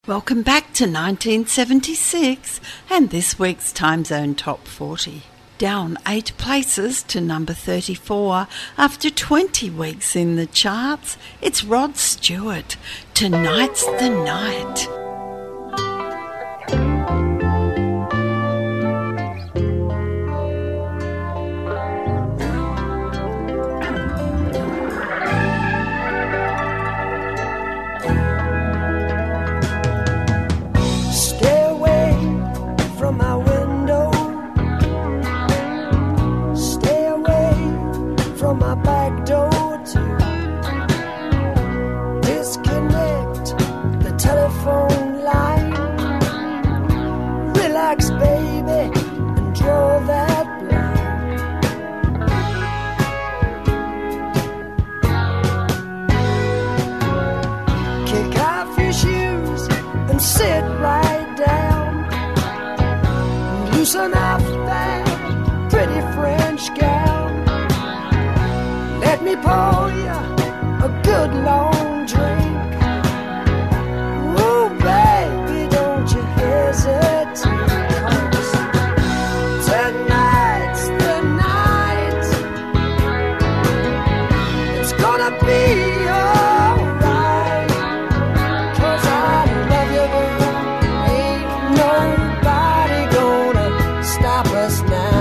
Welcome back to 1976 and this week's Time Zone Top 40. Down 8 places to number 34 after 20 weeks in the charts, it's Rod Stewart. Tonight's the Night. Loosen off that pretty French gown. Let me pour you a good long drink. Oh, baby, don't you hesitate. Tonight's the night. It's gonna be alright. 'Cause I love you, girl. Ain't nobody gonna stop us now.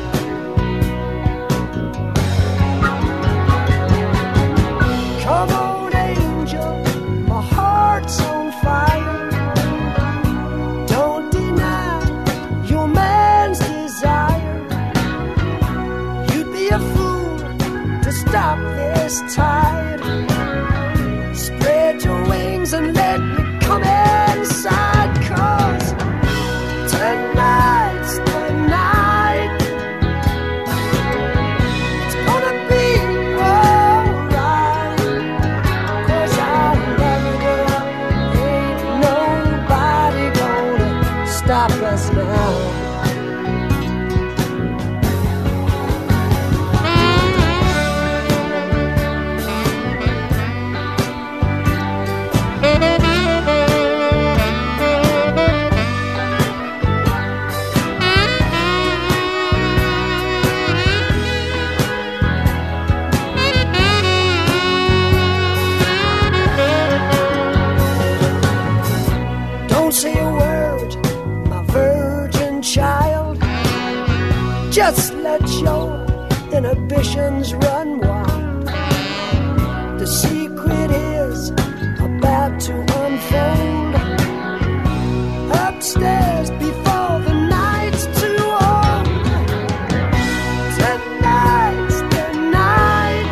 Come on, angel, my heart's on fire. Don't deny your man's desire. You'd be a fool to stop this tide. Spread your wings and let me come inside, 'cause tonight's the night. It's gonna be alright. 'Cause I love you, girl. Ain't nobody gonna stop us now. Don't say a word, my virgin child. Just let your inhibitions run wild. The secret is about to unfold. Upstairs before the night's too old. Tonight's the night.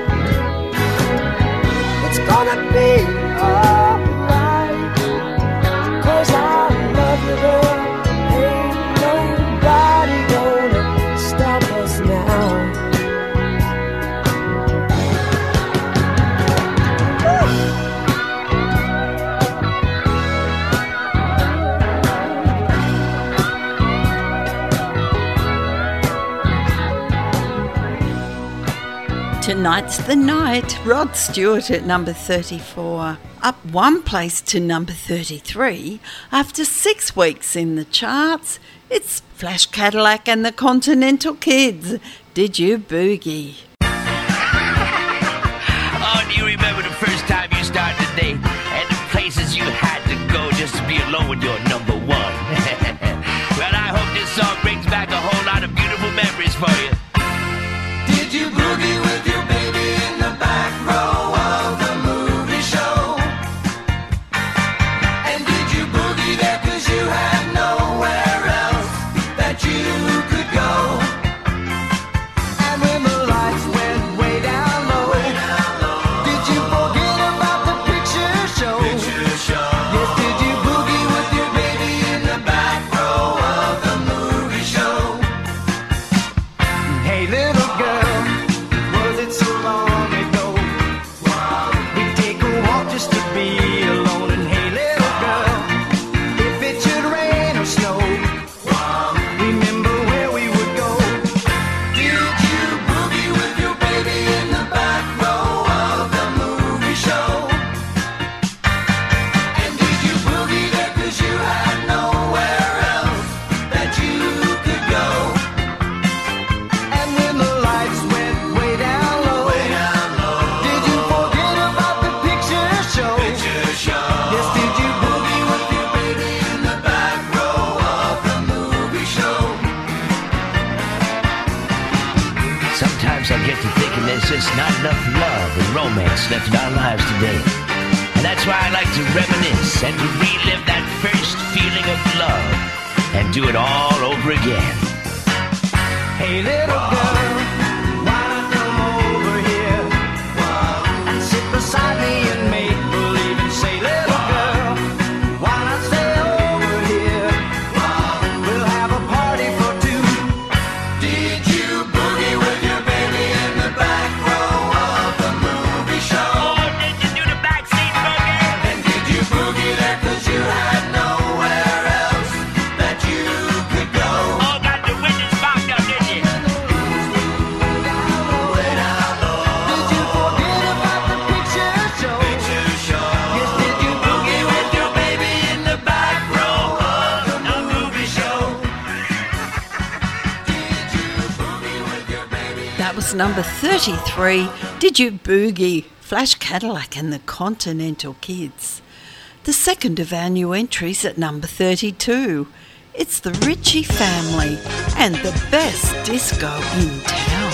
It's gonna be alright. 'Cause I love you, girl. Ain't nobody gonna stop us now. Tonight's the Night, Rod Stewart at number 34. Up 1 place to number 33 after 6 weeks in the charts, it's Flash Cadillac and the Continental Kids. Did you boogie? Oh, do you remember the first time you started the day and the places you had to go just to be alone with your number one? Well, I hope this song brings back a whole lot of beautiful memories for you. Did you boogie with your baby in the back row of the movie show? And did you boogie there 'cause you had nowhere else that you could go? And when the lights went way down low, did you forget about the picture show? Yes, did you boogie with your baby? just not enough love and romance left in our lives today. And that's why I like to reminisce and to relive that first feeling of love and do it all over again. Hey, little girl, why not come over here and sit beside me and make believe and say, little girl, why not stay over here? We'll have a party for two. Did you boogie with your baby in the back row of the movie show? Oh, did you do the backseat boogie? And did you boogie there 'cause you had nowhere else that you could go? Oh, got the windows locked up, didn't you? Way down low. Did you forget about the picture show? Yes, did you boogie with your baby in the back row of the movie show? Did you boogie with your baby? That was number 33, Did You Boogie, Flash Cadillac and the Continental Kids. The second of our new entries at number 32. It's the Ritchie Family and the best disco in town.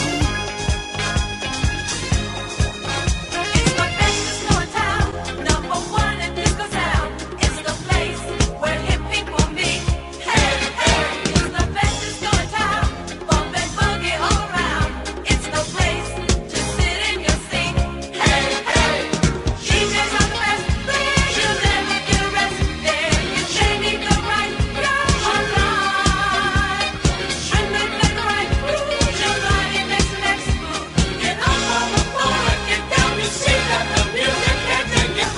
It's the best disco in town, number one in disco sound. It's the place where hip people meet. Hey, hey, it's the best disco in town, bump and boogie all around. It's the place to sit in your seat. Hey, hey, DJs are the best, you'll never get a rest there. You can't need the right girl online. When they play the right groove, your body makes the next move. Get up on the floor and get down, you see that the music can take you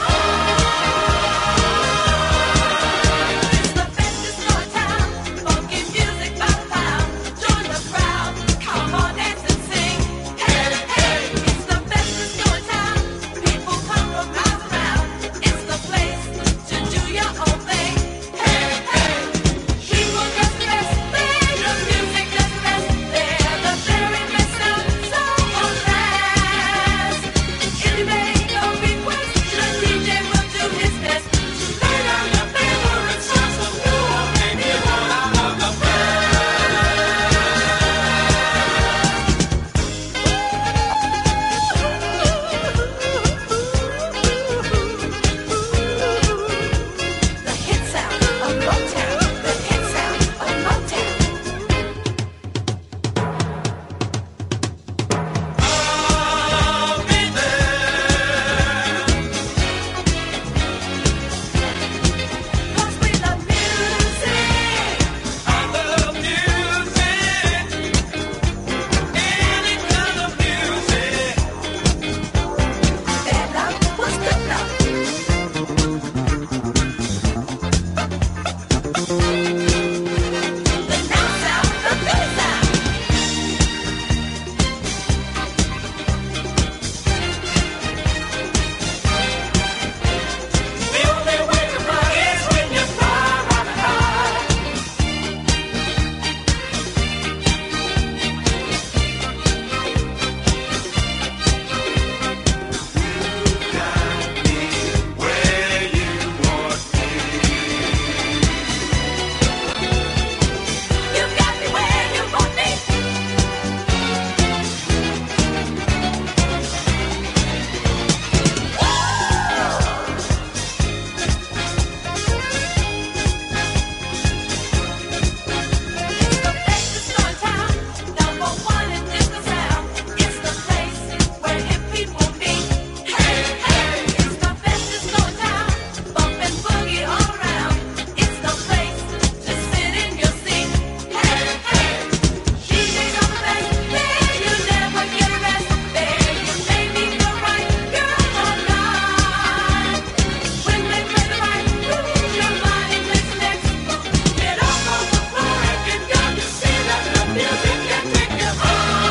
home. It's the best disco in town, funky music by the pound. Join the crowd, come on, dance and sing. Hey, hey, it's the best disco in town. People come from miles around. It's the place to do your own thing. Hey, hey, people dress the best there. The music does the best there. The very best sound so on last. If you make a request, the DJ will do his best to lay down your favorite songs of you and you one out of the The hit sound of Motown. The hit sound of Motown. I'll be there. 'Cause we love music. I love music. Any kind of music. Bad love was good love. The now sound, the Philly sound. The only way to fly is when you fly right high. Got me where you want me. You got me where you want me. It's the best disco in town, number one in disco sound. It's the place where hip people meet. Hey, hey, it's the best disco in town, bump and boogie all around. It's the place to sit in your seat. Hey, hey, DJs are the best there. You never get a rest there. You may meet the right girl online. When they play the right groove, your body makes the next move. Get up on the floor and get down. You see that the music can take you home.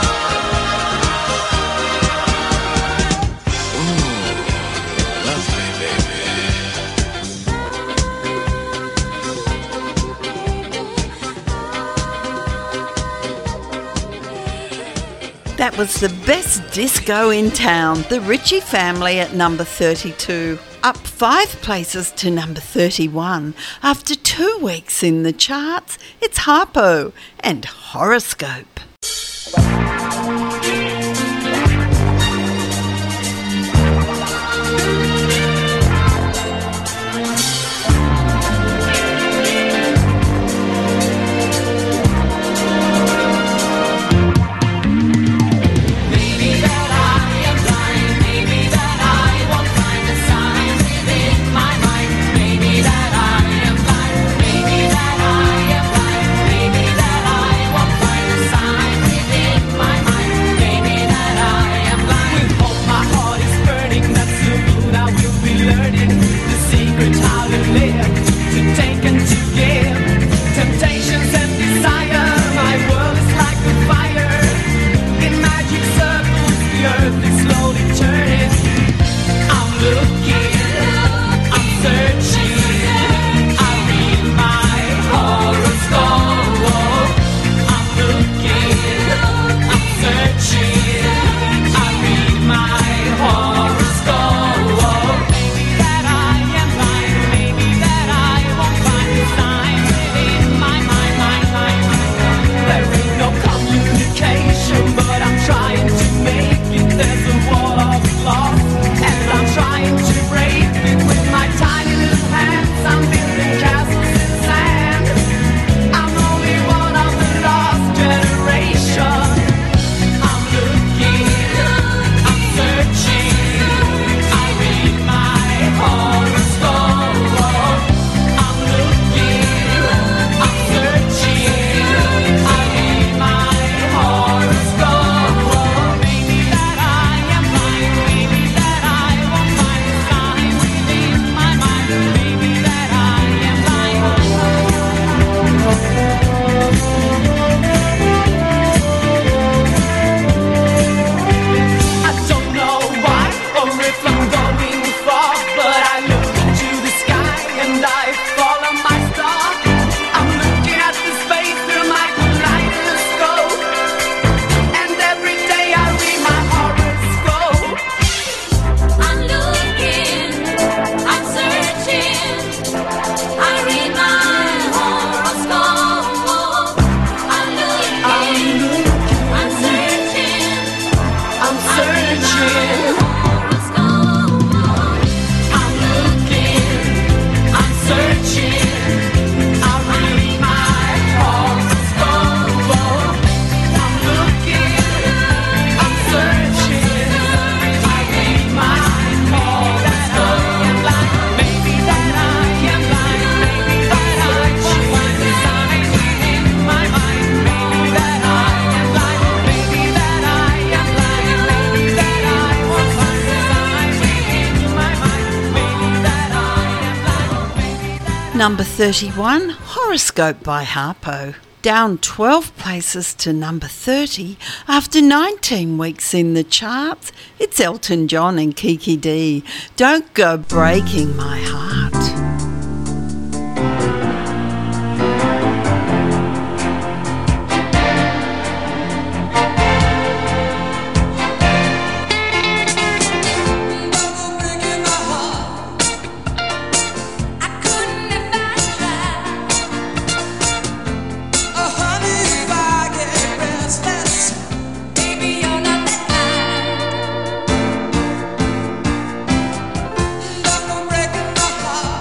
Lovely baby. That was the best disco in town, the Ritchie Family at number 32. Up 5 places to number 31. After 2 weeks in the charts, it's Harpo and Horoscope. to take and to give. Temptations and desire, my world is like a fire. In magic circles, the earth is slowly turning. I'm looking, I'm searching, I read my horoscope. I'm looking, I'm searching, I read my horoscope. Maybe that I am blind, maybe that I won't find the sign within my mind. There ain't no communication, but I'm trying to make it. There's a wall of lost, and I'm trying to break it with my tiny little hands. I'm building castles in sand. I'm only one of the lost generation. I'm looking, I'm searching, I read my horoscope. I'm looking, I'm searching, I read my horoscope. Maybe that I am blind, maybe that I won't find the sign within my mind. Maybe that I am blind. I don't know why or if I'm going far, but I look into the sky and I follow my star. I'm looking at the space through my kaleidoscope, and every day I read my horoscope. I'm looking, I'm searching, I read my horoscope. I'm looking, I'm searching, I'm I read my searching, horoscope. I'm looking, I'm searching, I read my horoscope. I'm looking, I'm searching, I read my horoscope. Maybe that I am blind, maybe that I won't find the sign within my mind. Maybe that I am blind, maybe that I am blind, maybe that I won't find the sign within my mind. Maybe that I am blind, maybe that. Number 31, Horoscope by Harpo. Down 12 places to number 30 after 19 weeks in the charts. It's Elton John and Kiki D. Don't Go Breaking My Heart. I couldn't if I tried. Oh, honey, if I get restless, baby, you're not that kind. Don't go breaking my heart.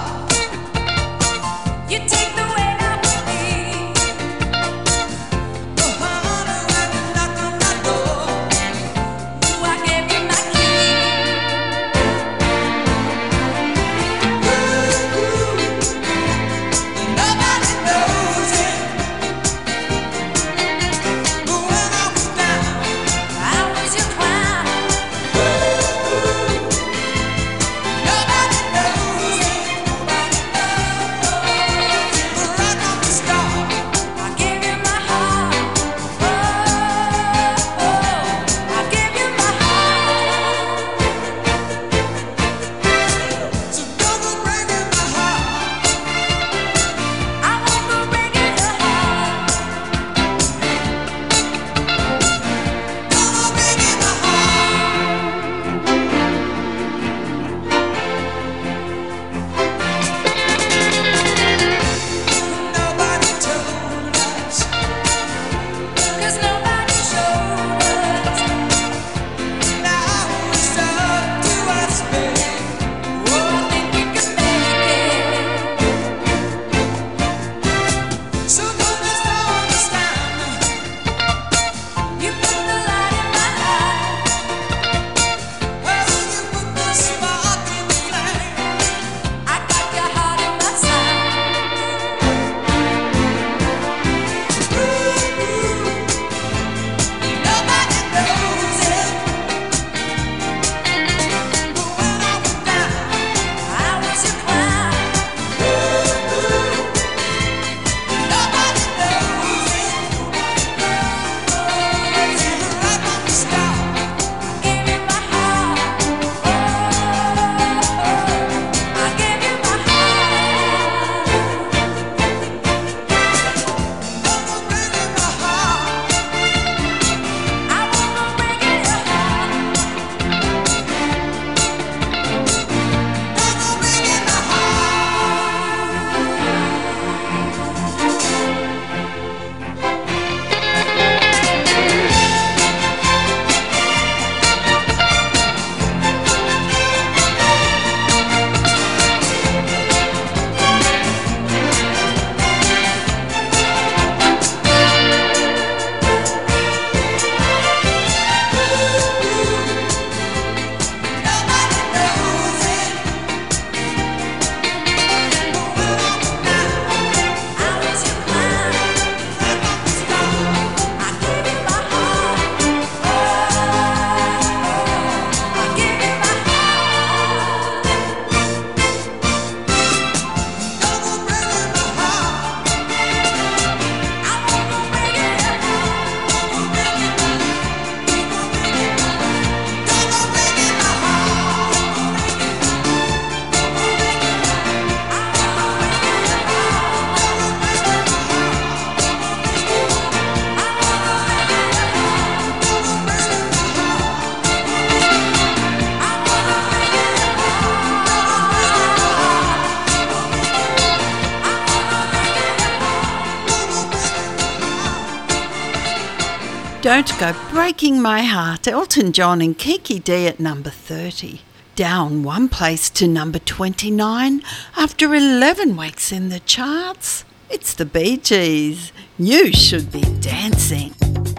Don't Go Breaking My Heart, Elton John and Kiki D at number 30. Down one place to number 29 after 11 weeks in the charts. It's the Bee Gees. You Should Be Dancing.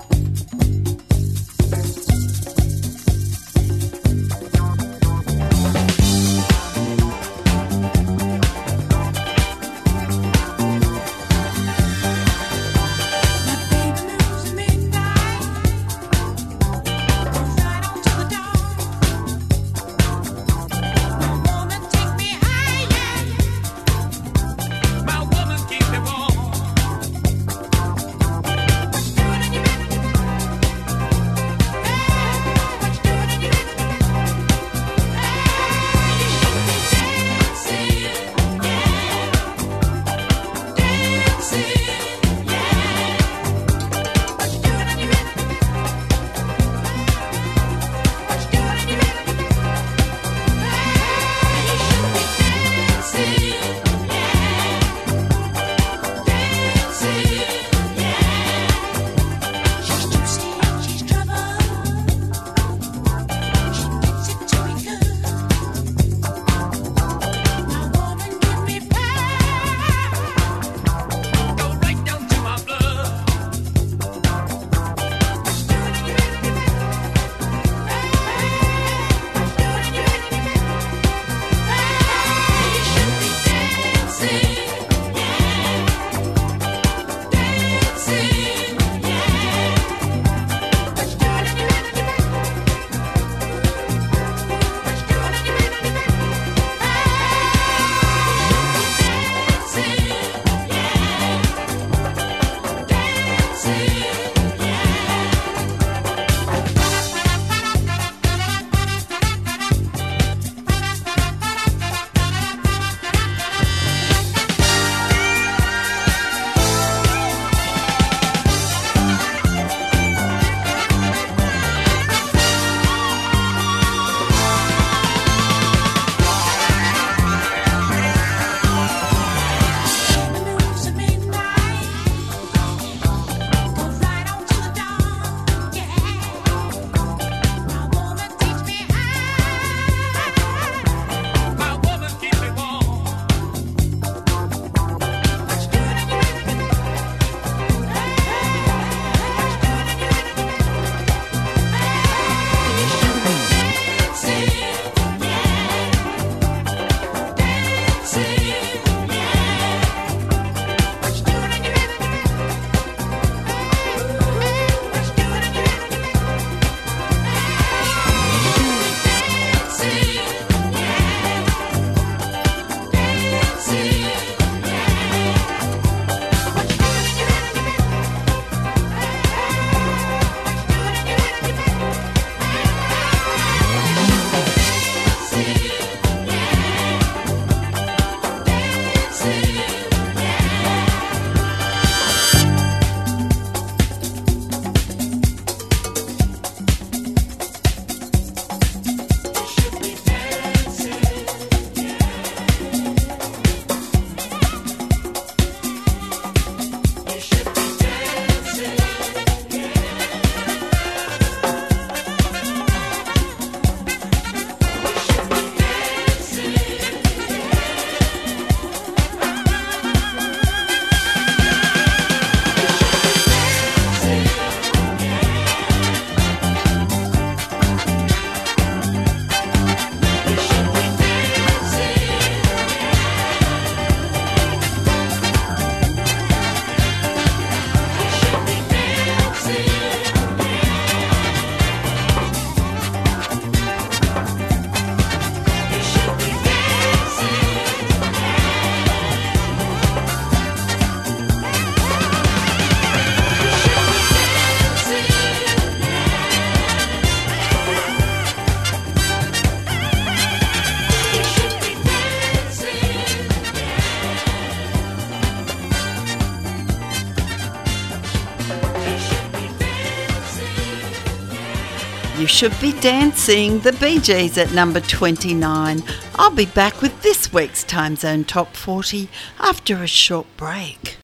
You Should Be Dancing, the Bee Gees at number 29. I'll be back with this week's Time Zone Top 40 after a short break.